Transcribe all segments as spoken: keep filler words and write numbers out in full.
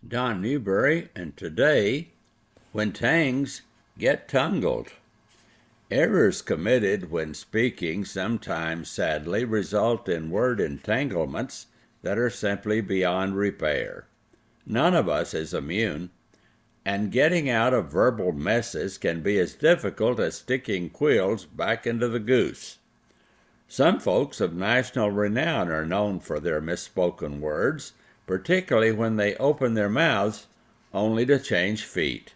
Don Newberry, and today, when tangs get tangled. Errors committed when speaking sometimes, sadly, result in word entanglements that are simply beyond repair. None of us is immune, and getting out of verbal messes can be as difficult as sticking quills back into the goose. Some folks of national renown are known for their misspoken words, particularly when they open their mouths only to change feet.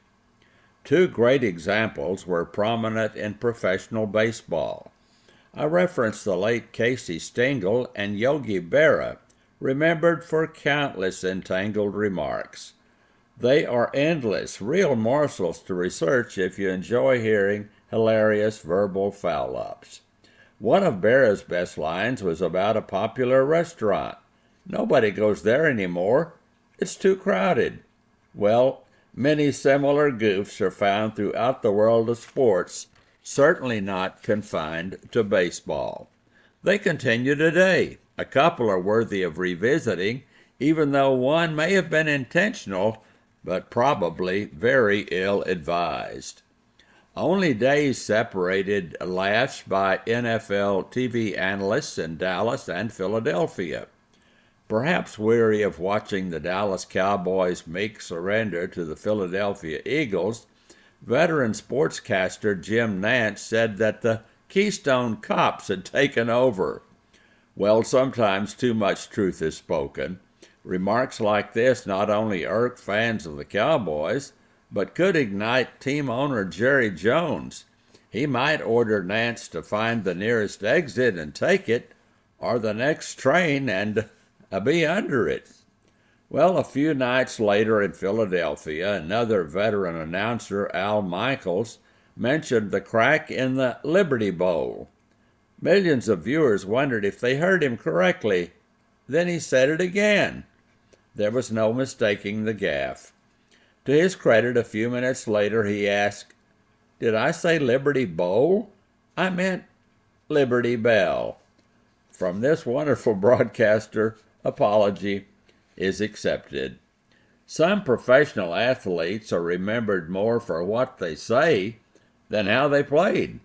Two great examples were prominent in professional baseball. I reference the late Casey Stengel and Yogi Berra, remembered for countless entangled remarks. They are endless, real morsels to research if you enjoy hearing hilarious verbal foul-ups. One of Berra's best lines was about a popular restaurant. Nobody goes there anymore. It's too crowded. Well, many similar goofs are found throughout the world of sports, certainly not confined to baseball. They continue today. A couple are worthy of revisiting, even though one may have been intentional, but probably very ill-advised. Only days separated laughs by N F L T V analysts in Dallas and Philadelphia. Perhaps weary of watching the Dallas Cowboys make surrender to the Philadelphia Eagles, veteran sportscaster Jim Nantz said that the Keystone Cops had taken over. Well, sometimes too much truth is spoken. Remarks like this not only irk fans of the Cowboys, but could ignite team owner Jerry Jones. He might order Nantz to find the nearest exit and take it, or the next train and uh, be under it. Well, a few nights later in Philadelphia, another veteran announcer, Al Michaels, mentioned the crack in the Liberty Bowl. Millions of viewers wondered if they heard him correctly. Then he said it again. There was no mistaking the gaffe. To his credit, a few minutes later he asked, "Did I say Liberty Bowl? I meant Liberty Bell." From this wonderful broadcaster, apology is accepted. Some professional athletes are remembered more for what they say than how they played.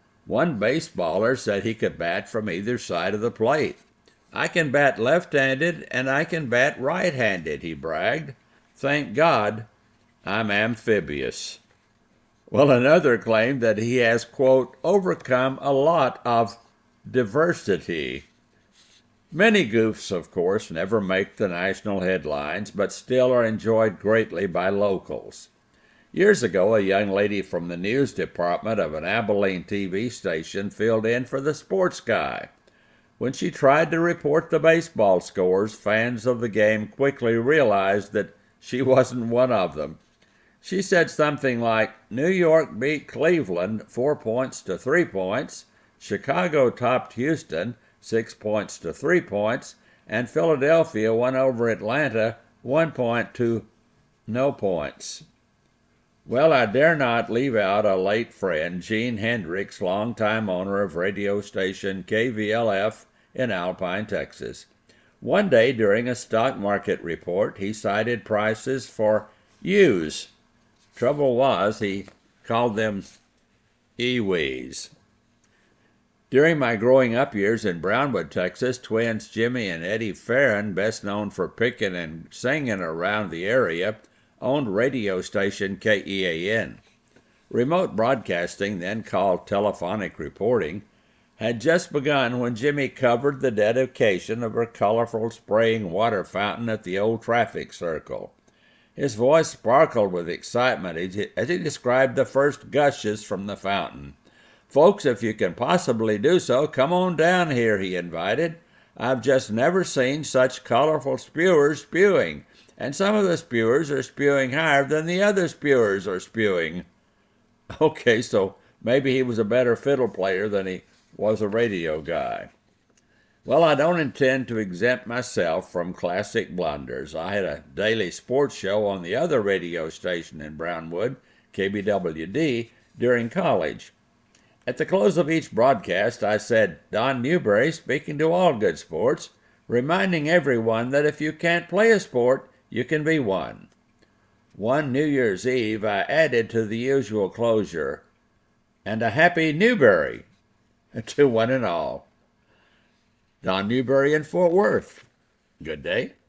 One baseballer said he could bat from either side of the plate. "I can bat left-handed and I can bat right-handed," he bragged. "Thank God I'm amphibious." Well, another claimed that he has, quote, overcome a lot of diversity. Many goofs, of course, never make the national headlines, but still are enjoyed greatly by locals. Years ago, a young lady from the news department of an Abilene T V station filled in for the sports guy. When she tried to report the baseball scores, fans of the game quickly realized that she wasn't one of them. She said something like, "New York beat Cleveland four points to three points, Chicago topped Houston six points to three points, and Philadelphia won over Atlanta one point to no points." Well, I dare not leave out a late friend, Gene Hendricks, longtime owner of radio station K V L F in Alpine, Texas. One day during a stock market report, he cited prices for ewes. Trouble was, he called them ewees. During my growing up years in Brownwood, Texas, twins Jimmy and Eddie Farron, best known for picking and singing around the area, owned radio station K E A N. Remote broadcasting, then called telephonic reporting, had just begun when Jimmy covered the dedication of a colorful spraying water fountain at the old traffic circle. His voice sparkled with excitement as he described the first gushes from the fountain. "Folks, if you can possibly do so, come on down here," he invited. "I've just never seen such colorful spewers spewing, and some of the spewers are spewing higher than the other spewers are spewing." Okay, so maybe he was a better fiddle player than he was a radio guy. Well, I don't intend to exempt myself from classic blunders. I had a daily sports show on the other radio station in Brownwood, K B W D, during college. At the close of each broadcast, I said, "Don Newberry speaking to all good sports, reminding everyone that if you can't play a sport, you can be one." One New Year's Eve, I added to the usual closure, and a Happy Newberry to one and all. Don Newberry in Fort Worth. Good day.